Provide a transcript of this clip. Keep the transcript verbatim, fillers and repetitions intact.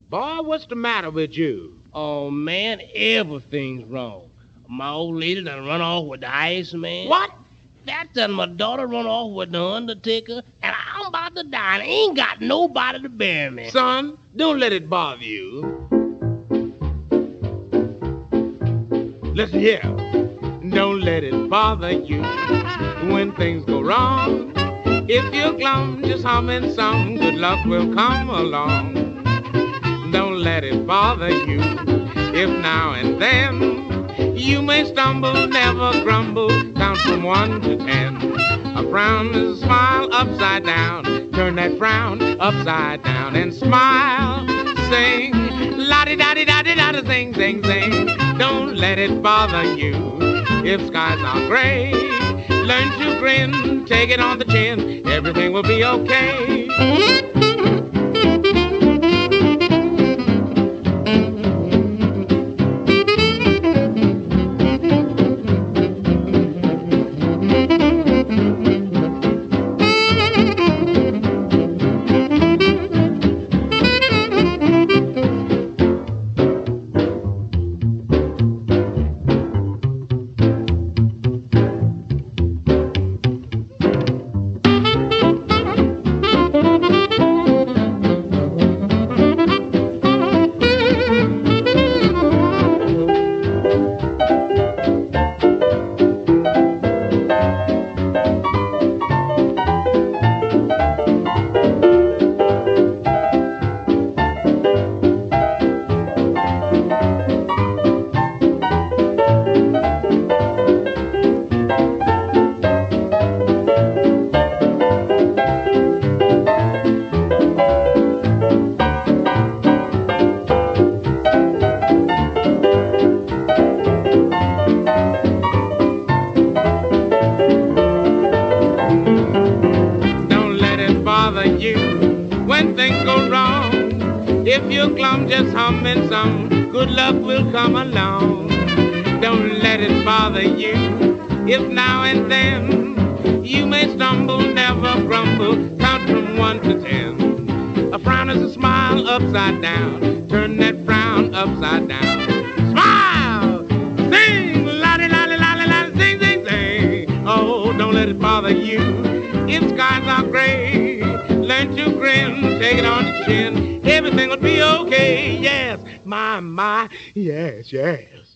Boy, what's the matter with you? Oh, man, everything's wrong. My old lady done run off with the Iceman. What? That done my daughter run off with the Undertaker, and I'm about to die and ain't got nobody to bury me. Son, don't let it bother you. Listen here. Don't let it bother you when things go wrong. If you're glum, just humming some, good luck will come along. Don't let it bother you if now and then you may stumble, never grumble, count from one to ten. A frown is a smile upside down, turn that frown upside down and smile, sing, la-di-da-di-da-di-da-da, sing, sing, sing. Don't let it bother you if skies are gray. Learn to grin, take it on the chin, everything will be okay. When things go wrong, if you're glum, just humming some, good luck will come along. Don't let it bother you if now and then you may stumble, never grumble, count from one to ten. A frown is a smile upside down, turn that frown upside down. Smile, sing, la-di-la-di-la-di-la, sing, sing, sing. Oh, don't let it bother you if skies are gray. Learn to grin, take it on the chin, everything will be okay. Yes, my, my, yes, yes.